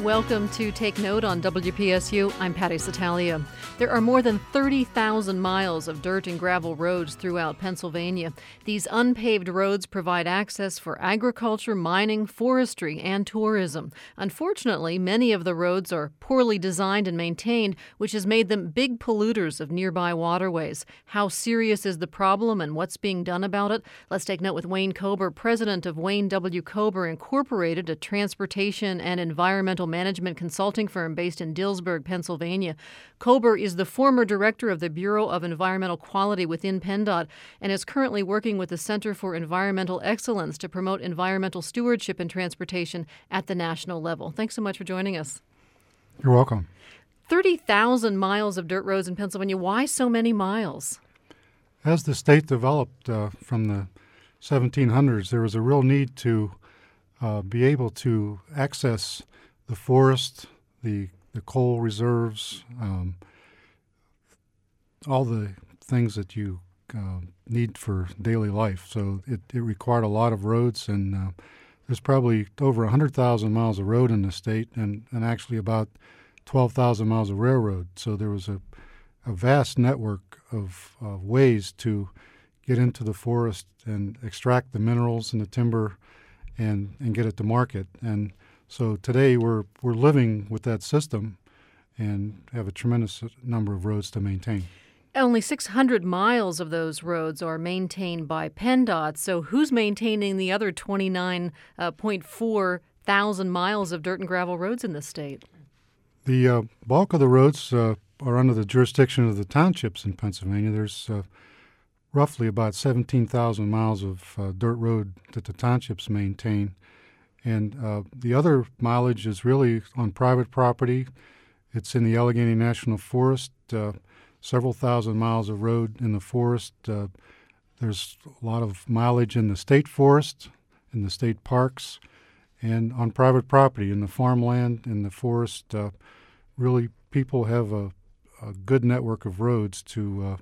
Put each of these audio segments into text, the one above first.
Welcome to Take Note on WPSU. I'm Patty Satalia. There are more than 30,000 miles of dirt and gravel roads throughout Pennsylvania. These unpaved roads provide access for agriculture, mining, forestry, and tourism. Unfortunately, many of the roads are poorly designed and maintained, which has made them big polluters of nearby waterways. How serious is the problem and what's being done about it? Let's take note with Wayne Kober, president of Wayne W. Kober Incorporated, a transportation and environmental management consulting firm based in Dillsburg, Pennsylvania. Kober is the former director of the Bureau of Environmental Quality within PennDOT and is currently working with the Center for Environmental Excellence to promote environmental stewardship in transportation at the national level. Thanks so much for joining us. You're welcome. 30,000 miles of dirt roads in Pennsylvania. Why so many miles? As the state developed from the 1700s, there was a real need to be able to access the forest, the coal reserves, all the things that you need for daily life. So it required a lot of roads, and there's probably over 100,000 miles of road in the state and actually about 12,000 miles of railroad. So there was a vast network of ways to get into the forest and extract the minerals and the timber and get it to market. And so today we're living with that system and have a tremendous number of roads to maintain. Only 600 miles of those roads are maintained by PennDOT. So who's maintaining the other 29.4 thousand miles of dirt and gravel roads in the state? The bulk of the roads are under the jurisdiction of the townships in Pennsylvania. There's roughly about 17,000 miles of dirt road that the townships maintain. And the other mileage is really on private property. It's in the Allegheny National Forest, several thousand miles of road in the forest. There's a lot of mileage in the state forest, in the state parks, and on private property, in the farmland, in the forest. Really, people have a good network of roads to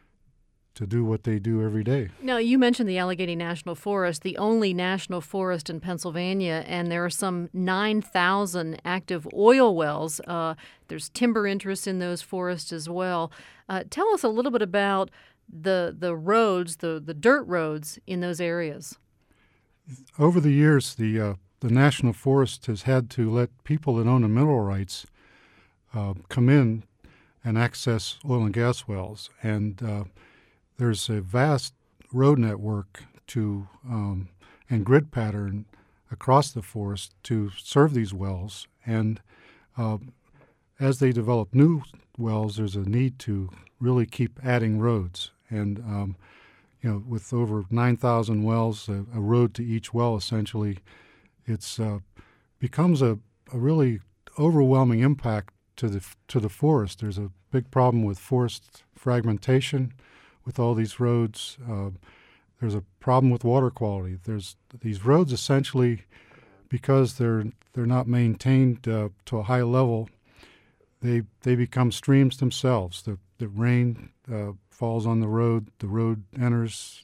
do what they do every day. Now, you mentioned the Allegheny National Forest, the only national forest in Pennsylvania, and there are some 9,000 active oil wells. There's timber interests in those forests as well. Tell us a little bit about the roads, the dirt roads in those areas. Over the years, the National Forest has had to let people that own the mineral rights come in and access oil and gas wells. And there's a vast road network and grid pattern across the forest to serve these wells. And as they develop new wells, there's a need to really keep adding roads. And with over 9,000 wells, a road to each well, essentially, it's becomes a really overwhelming impact to the forest. There's a big problem with forest fragmentation. With all these roads, there's a problem with water quality. There's these roads essentially, because they're not maintained to a high level, they become streams themselves. The rain falls on the road enters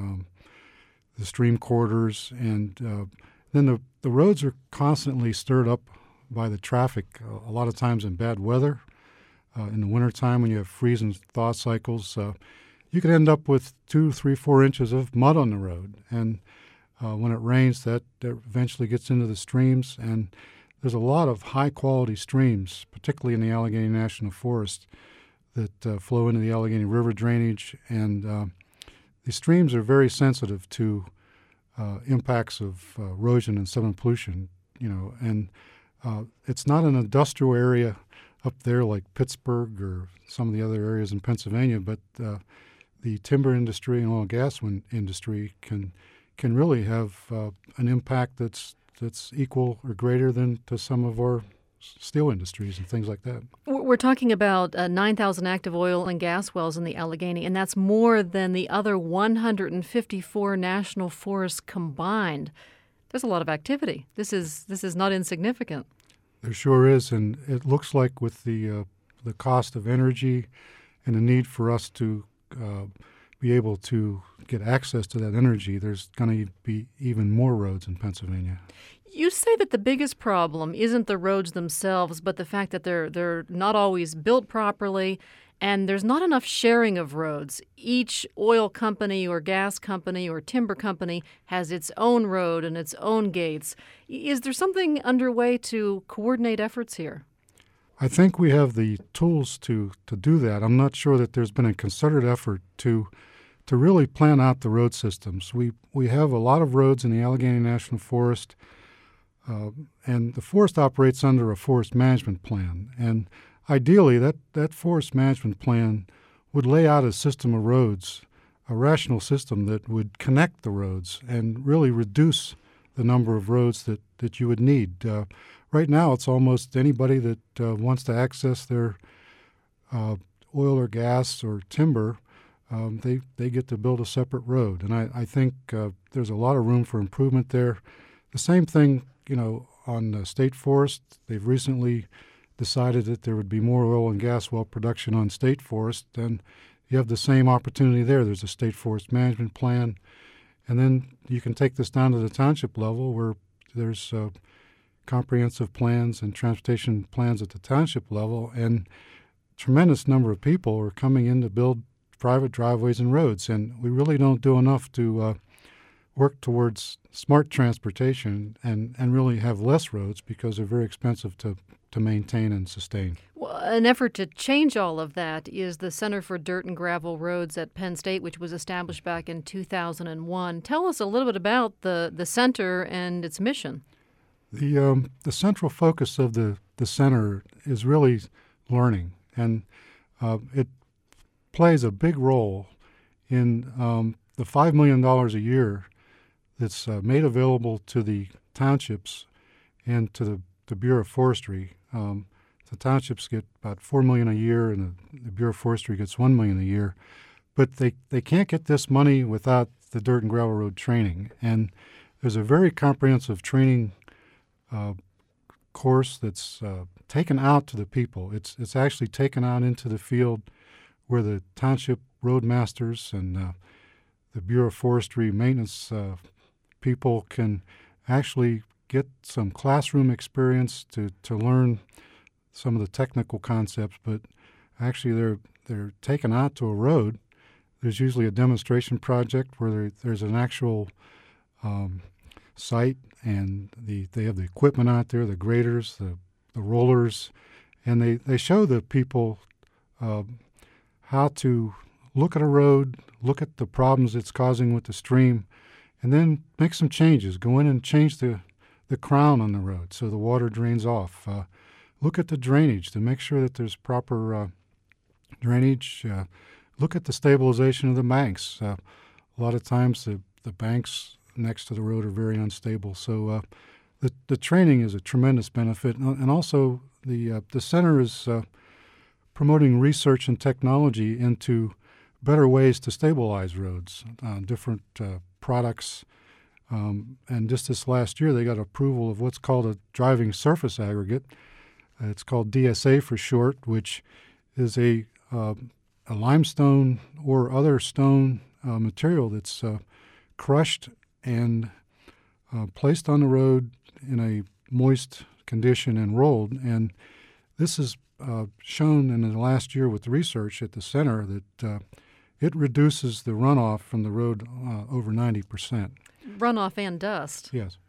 the stream corridors, and then the roads are constantly stirred up by the traffic. A lot of times in bad weather, in the wintertime when you have freeze and thaw cycles. You could end up with 2, 3, 4 inches of mud on the road. And when it rains, that eventually gets into the streams. And there's a lot of high-quality streams, particularly in the Allegheny National Forest, that flow into the Allegheny River drainage. And the streams are very sensitive to impacts of erosion and sediment pollution. And it's not an industrial area up there like Pittsburgh or some of the other areas in Pennsylvania, but the timber industry and oil and gas industry can really have an impact that's equal or greater than to some of our steel industries and things like that. We're talking about 9,000 active oil and gas wells in the Allegheny, and that's more than the other 154 national forests combined. There's a lot of activity. This is not insignificant. There sure is, and it looks like with the cost of energy and the need for us to be able to get access to that energy, there's going to be even more roads in Pennsylvania. You say that the biggest problem isn't the roads themselves, but the fact that they're not always built properly, and there's not enough sharing of roads. Each oil company or gas company or timber company has its own road and its own gates. Is there something underway to coordinate efforts here? I think we have the tools to do that. I'm not sure that there's been a concerted effort to really plan out the road systems. We have a lot of roads in the Allegheny National Forest, and the forest operates under a forest management plan. And ideally, that forest management plan would lay out a system of roads, a rational system that would connect the roads and really reduce the number of roads that you would need. Right now, it's almost anybody that wants to access their oil or gas or timber, they get to build a separate road. And I think there's a lot of room for improvement there. The same thing, on the state forest. They've recently decided that there would be more oil and gas well production on state forest, and you have the same opportunity there. There's a state forest management plan. And then you can take this down to the township level where there's comprehensive plans and transportation plans at the township level, and a tremendous number of people are coming in to build private driveways and roads. And we really don't do enough to work towards smart transportation and really have less roads because they're very expensive to maintain and sustain. Well, an effort to change all of that is the Center for Dirt and Gravel Roads at Penn State, which was established back in 2001. Tell us a little bit about the center and its mission. The central focus of the center is really learning, and it plays a big role in the $5 million a year that's made available to the townships and to the Bureau of Forestry. The townships get about $4 million a year, and the Bureau of Forestry gets $1 million a year. But they can't get this money without the dirt and gravel road training. And there's a very comprehensive training course that's taken out to the people. It's actually taken out into the field where the township roadmasters and the Bureau of Forestry maintenance people can actually get some classroom experience to learn some of the technical concepts, but actually they're taken out to a road. There's usually a demonstration project where there's an actual site, and they have the equipment out there, the graders, the rollers, and they show the people how to look at a road, look at the problems it's causing with the stream, and then make some changes. Go in and change the crown on the road so the water drains off. Look at the drainage to make sure that there's proper drainage. Look at the stabilization of the banks. A lot of times the banks next to the road are very unstable. So the training is a tremendous benefit. And also the center is promoting research and technology into better ways to stabilize roads, different products. And just this last year, they got approval of what's called a driving surface aggregate. It's called DSA for short, which is a limestone or other stone material that's crushed and placed on the road in a moist condition and rolled. And this is shown in the last year with the research at the center that it reduces the runoff from the road over 90%. Runoff and dust. Yes.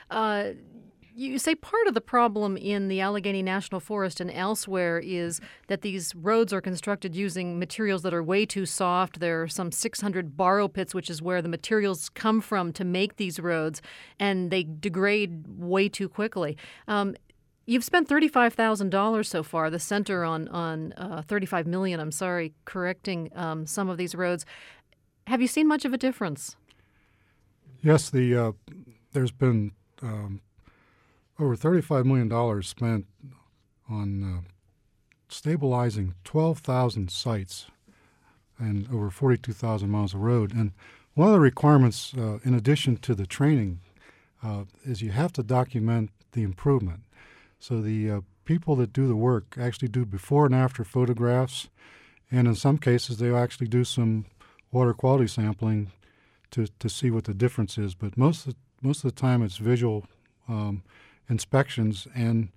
You say part of the problem in the Allegheny National Forest and elsewhere is that these roads are constructed using materials that are way too soft. There are some 600 borrow pits, which is where the materials come from to make these roads, and they degrade way too quickly. You've spent $35,000 so far, the center on $35 million, correcting some of these roads. Have you seen much of a difference? Yes, there's been over $35 million spent on stabilizing 12,000 sites and over 42,000 miles of road. And one of the requirements, in addition to the training, is you have to document the improvement. So the people that do the work actually do before and after photographs, and in some cases they'll actually do some water quality sampling to see what the difference is. But most of the time it's visual inspections. And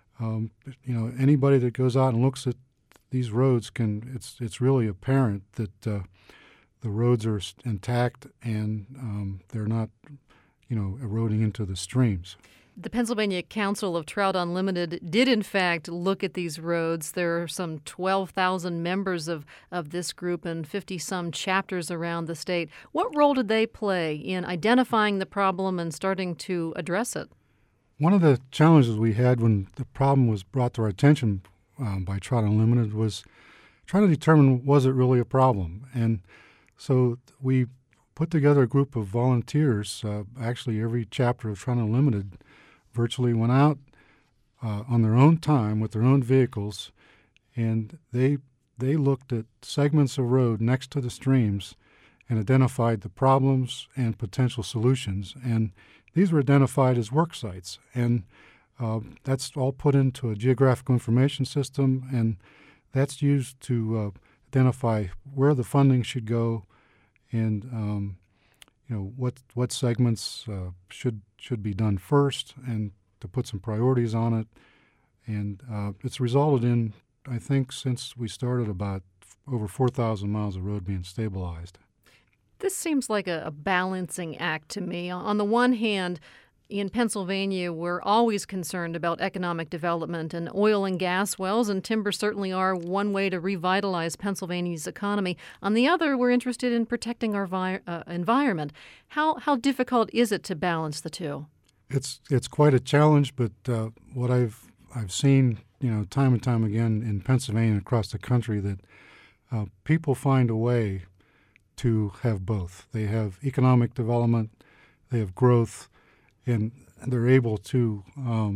anybody that goes out and looks at these roads it's really apparent that the roads are intact and they're not eroding into the streams. The Pennsylvania Council of Trout Unlimited did, in fact, look at these roads. There are some 12,000 members of this group and 50-some chapters around the state. What role did they play in identifying the problem and starting to address it? One of the challenges we had when the problem was brought to our attention by Trout Unlimited was trying to determine, was it really a problem? And so we put together a group of volunteers. Actually, every chapter of Trout Unlimited virtually went out on their own time with their own vehicles, and they looked at segments of road next to the streams and identified the problems and potential solutions. And these were identified as work sites, and that's all put into a geographical information system, and that's used to identify where the funding should go and what segments should be done first, and to put some priorities on it. And it's resulted in, I think, since we started, about over 4,000 miles of road being stabilized. This seems like a balancing act to me. On the one hand, in Pennsylvania, we're always concerned about economic development, and oil and gas wells and timber certainly are one way to revitalize Pennsylvania's economy. On the other, we're interested in protecting our environment. How difficult is it to balance the two? It's quite a challenge, but what I've seen, time and time again in Pennsylvania and across the country, that people find a way to have both. They have economic development, they have growth, and they're able to,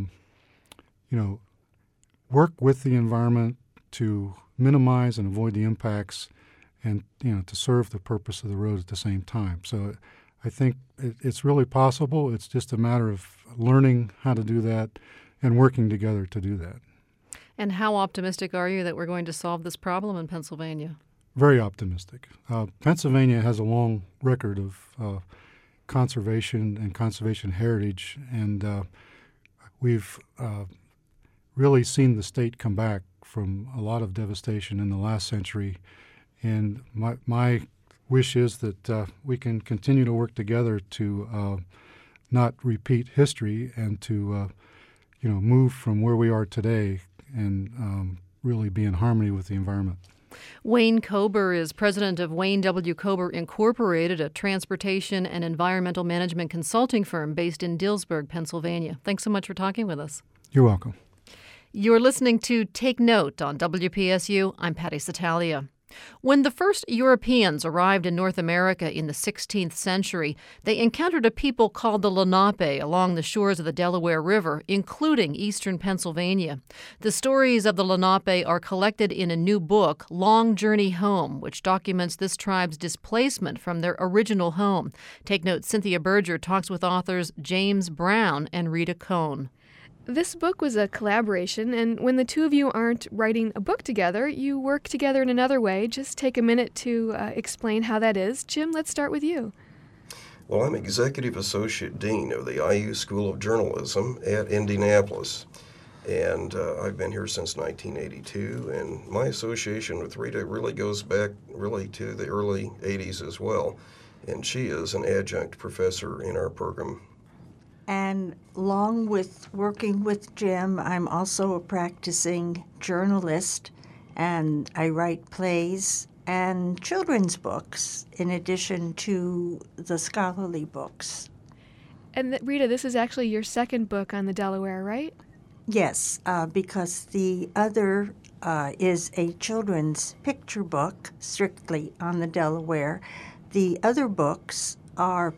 work with the environment to minimize and avoid the impacts, and to serve the purpose of the road at the same time. So I think it's really possible. It's just a matter of learning how to do that and working together to do that. And how optimistic are you that we're going to solve this problem in Pennsylvania? Very optimistic. Pennsylvania has a long record of conservation and conservation heritage, and we've really seen the state come back from a lot of devastation in the last century. And my wish is that we can continue to work together to not repeat history, and to move from where we are today and really be in harmony with the environment. Wayne Kober is president of Wayne W. Kober Incorporated, a transportation and environmental management consulting firm based in Dillsburg, Pennsylvania. Thanks so much for talking with us. You're welcome. You're listening to Take Note on WPSU. I'm Patty Satalia. When the first Europeans arrived in North America in the 16th century, they encountered a people called the Lenape along the shores of the Delaware River, including eastern Pennsylvania. The stories of the Lenape are collected in a new book, Long Journey Home, which documents this tribe's displacement from their original home. Take Note, Cynthia Berger talks with authors James Brown and Rita Cohn. This book was a collaboration, and when the two of you aren't writing a book together, you work together in another way. Just take a minute to explain how that is. Jim, let's start with you. Well, I'm Executive Associate Dean of the IU School of Journalism at Indianapolis, and I've been here since 1982, and my association with Rita really goes back to the early 80s as well, and she is an adjunct professor in our program. And along with working with Jim, I'm also a practicing journalist, and I write plays and children's books in addition to the scholarly books. And Rita, this is actually your second book on the Delaware, right? Yes, because the other is a children's picture book strictly on the Delaware. The other books are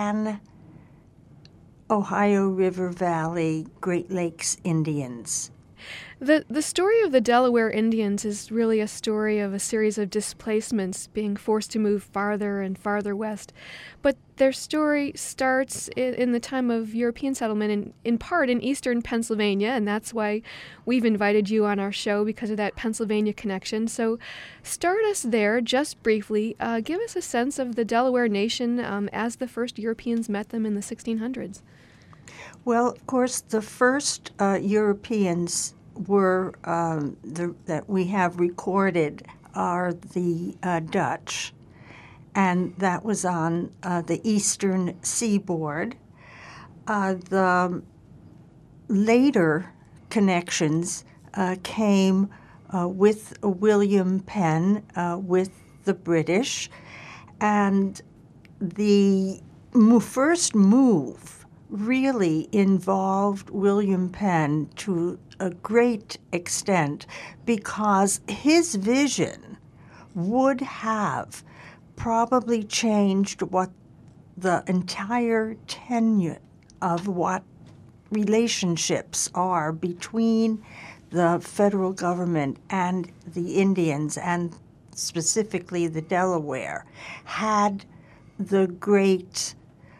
Ohio River Valley, Great Lakes Indians. The story of the Delaware Indians is really a story of a series of displacements being forced to move farther and farther west. But their story starts in the time of European settlement, in part in eastern Pennsylvania, and that's why we've invited you on our show, because of that Pennsylvania connection. So start us there just briefly. Give us a sense of the Delaware Nation as the first Europeans met them in the 1600s. Well, of course, the first Europeans were that we have recorded are the Dutch, and that was on the eastern seaboard. The later connections came with William Penn with the British, and the first move really involved William Penn to a great extent because his vision would have probably changed what the entire tenure of what relationships are between the federal government and the Indians, and specifically the Delaware, had the great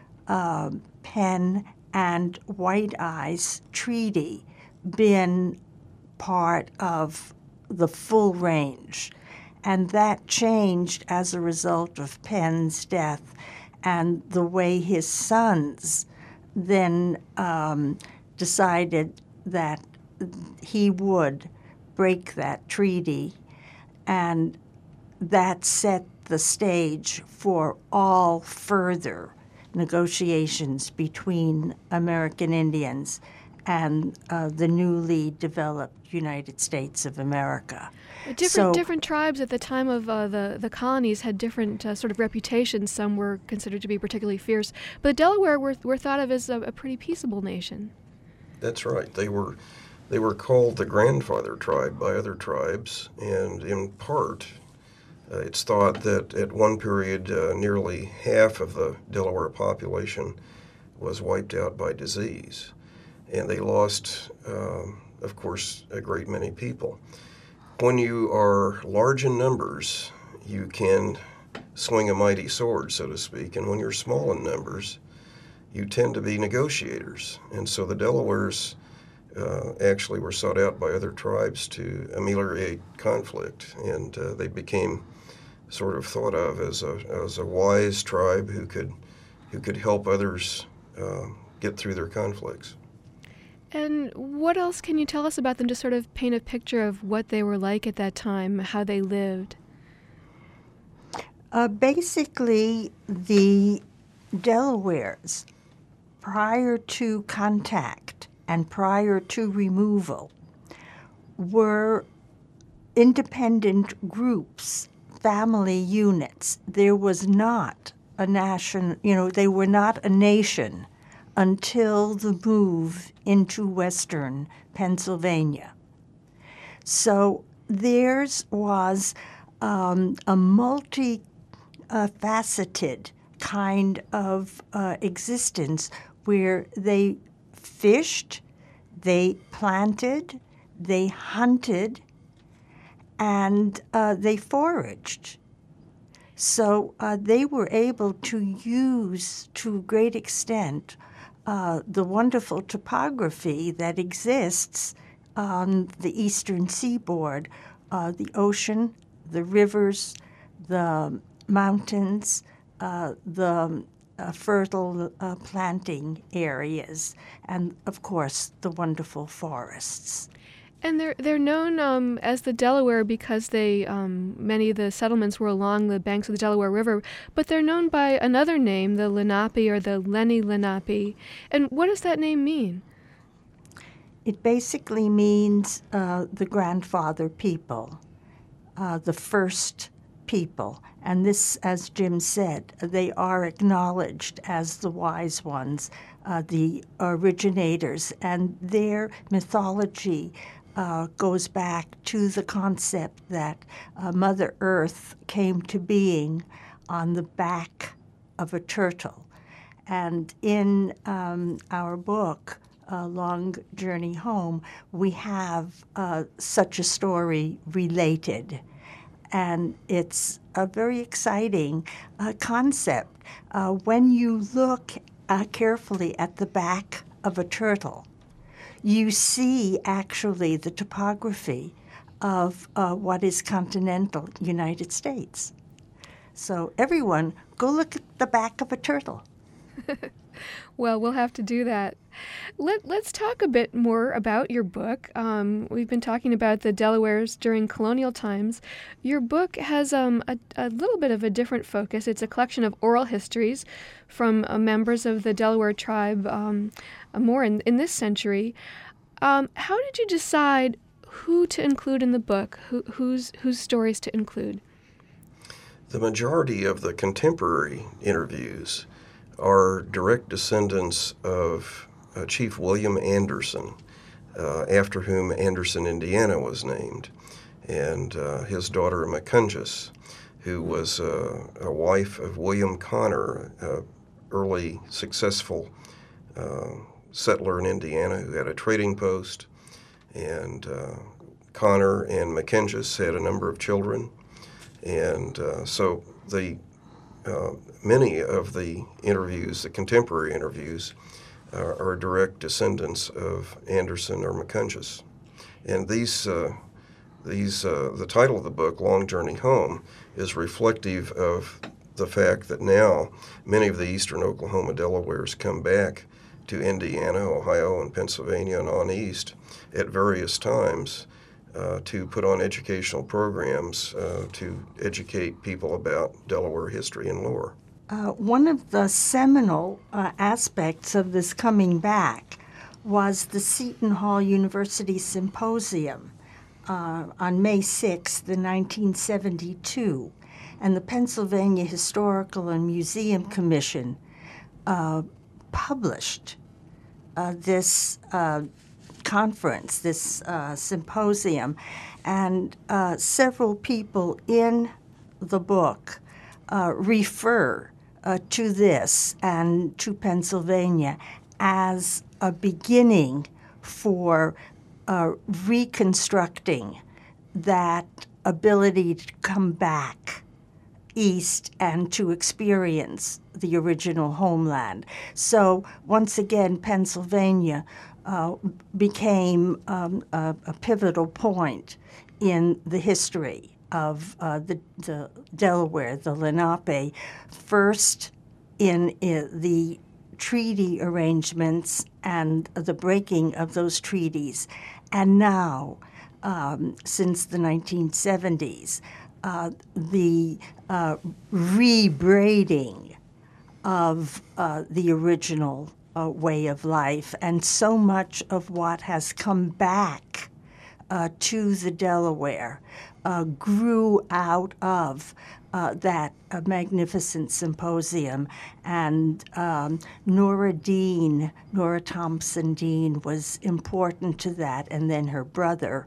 Penn and White Eyes Treaty been part of the full range. And that changed as a result of Penn's death and the way his sons then decided that he would break that treaty, and that set the stage for all further negotiations between American Indians and the newly developed United States of America. Different tribes at the time of the colonies had different sort of reputations. Some were considered to be particularly fierce, but the Delaware were thought of as a pretty peaceable nation. That's right. They were called the grandfather tribe by other tribes, and in part, it's thought that at one period nearly half of the Delaware population was wiped out by disease, and they lost, of course, a great many people. When you are large in numbers, you can swing a mighty sword, so to speak, and when you're small in numbers, you tend to be negotiators. And so the Delawares actually were sought out by other tribes to ameliorate conflict, and they became sort of thought of as a wise tribe who could help others get through their conflicts. And what else can you tell us about them to sort of paint a picture of what they were like at that time, how they lived? Basically, the Delawares, prior to contact and prior to removal, were independent groups, family units. There was not a nation, they were not a nation until the move into western Pennsylvania. So theirs was a multi-faceted kind of existence where they fished, they planted, they hunted, and they foraged. So they were able to use, to a great extent, the wonderful topography that exists on the eastern seaboard, the ocean, the rivers, the mountains, the fertile planting areas, and, of course, the wonderful forests. And they're known as the Delaware because they many of the settlements were along the banks of the Delaware River, but they're known by another name, the Lenape or the Lenni Lenape. And what does that name mean? It basically means the grandfather people, the first people. And this, as Jim said, they are acknowledged as the wise ones, the originators, and their mythology goes back to the concept that Mother Earth came to being on the back of a turtle. And in our book, Long Journey Home, we have such a story related. And it's a very exciting concept. When you look carefully at the back of a turtle, you see actually the topography of what is continental United States. So everyone, go look at the back of a turtle. Well, we'll have to do that. Let's talk a bit more about your book. We've been talking about the Delawares during colonial times. Your book has a little bit of a different focus. It's a collection of oral histories from members of the Delaware tribe more in this century. How did you decide who to include in the book, whose stories to include? The majority of the contemporary interviews are direct descendants of Chief William Anderson, after whom Anderson, Indiana was named, and his daughter Macungus, who was a wife of William Connor, an early successful settler in Indiana who had a trading post. And Connor and Macungus had a number of children. And so many of the interviews, the contemporary interviews, are direct descendants of Anderson or Macungus. And the title of the book, Long Journey Home, is reflective of the fact that now many of the eastern Oklahoma Delawares come back to Indiana, Ohio, and Pennsylvania and on east at various times to put on educational programs to educate people about Delaware history and lore. One of the seminal aspects of this coming back was the Seton Hall University Symposium on May 6th, 1972, and the Pennsylvania Historical and Museum Commission published this conference, this symposium, and several people in the book refer to this and to Pennsylvania as a beginning for reconstructing that ability to come back east and to experience the original homeland. So once again, Pennsylvania became a pivotal point in the history of the Delaware, the Lenape, first in the treaty arrangements and the breaking of those treaties, and now, since the 1970s, the rebraiding of the original way of life, and so much of what has come back to the Delaware grew out of that magnificent symposium. And Nora Thompson Dean was important to that, and then her brother,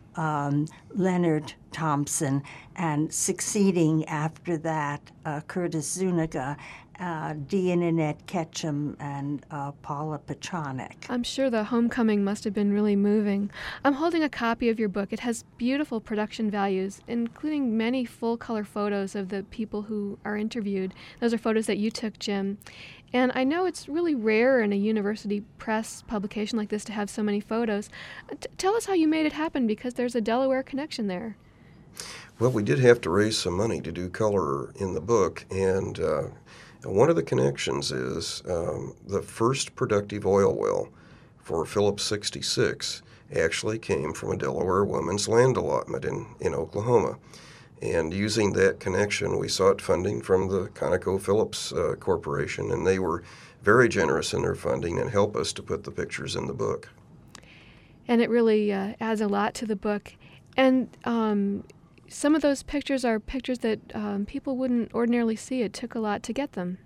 Leonard Thompson, and succeeding after that, Curtis Zuniga, Dee and Annette Ketchum, and Paula Petronik. I'm sure the homecoming must have been really moving. I'm holding a copy of your book. It has beautiful production values, including many full-color photos of the people who are interviewed. Those are photos that you took, Jim. And I know it's really rare in a university press publication like this to have so many photos. Tell us how you made it happen, because there's a Delaware connection there. Well, we did have to raise some money to do color in the book, and one of the connections is the first productive oil well for Phillips 66 actually came from a Delaware woman's land allotment in Oklahoma. And using that connection, we sought funding from the ConocoPhillips Corporation, and they were very generous in their funding and helped us to put the pictures in the book. And it really adds a lot to the book. And some of those pictures are pictures that people wouldn't ordinarily see. It took a lot to get them.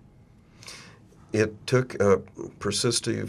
It took a persistent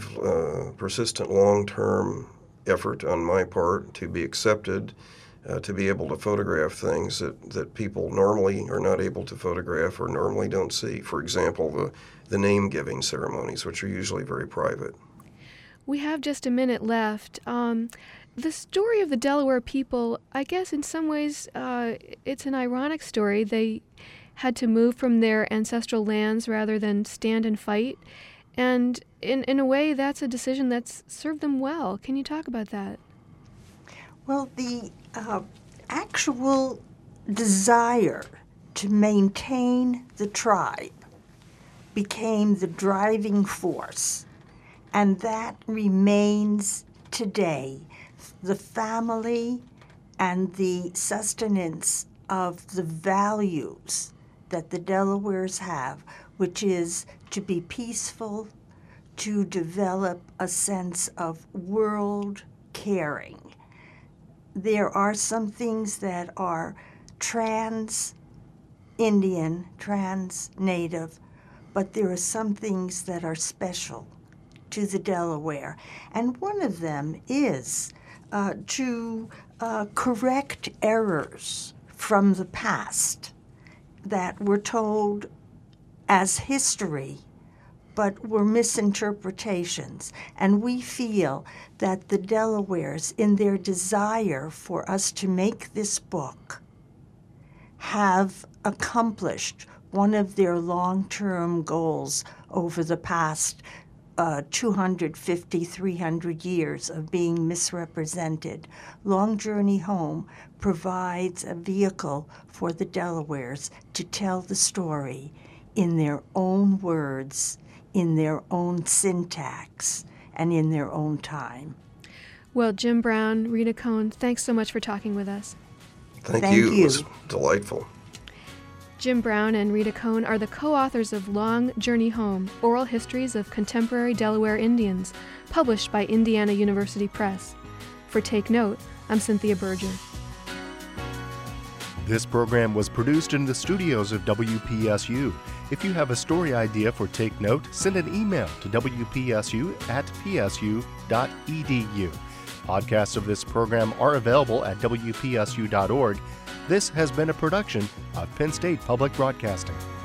long-term effort on my part to be accepted, to be able to photograph things that people normally are not able to photograph or normally don't see. For example, the name-giving ceremonies, which are usually very private. We have just a minute left. The story of the Delaware people, I guess in some ways, it's an ironic story. They had to move from their ancestral lands rather than stand and fight. And in a way, that's a decision that's served them well. Can you talk about that? Well, the actual desire to maintain the tribe became the driving force, and that remains today. The family and the sustenance of the values that the Delawares have, which is to be peaceful, to develop a sense of world caring. There are some things that are trans-Indian, trans-Native, but there are some things that are special to the Delaware. And one of them is to correct errors from the past that were told as history, but were misinterpretations. And we feel that the Delawares, in their desire for us to make this book, have accomplished one of their long-term goals over the past 250, 300 years of being misrepresented. Long Journey Home provides a vehicle for the Delawares to tell the story in their own words, in their own syntax, and in their own time. Well, Jim Brown, Rita Cohn, thanks so much for talking with us. Thank you. It was delightful. Jim Brown and Rita Cohn are the co-authors of Long Journey Home, Oral Histories of Contemporary Delaware Indians, published by Indiana University Press. For Take Note, I'm Cynthia Berger. This program was produced in the studios of WPSU. If you have a story idea for Take Note, send an email to wpsu@psu.edu. Podcasts of this program are available at wpsu.org. This has been a production of Penn State Public Broadcasting.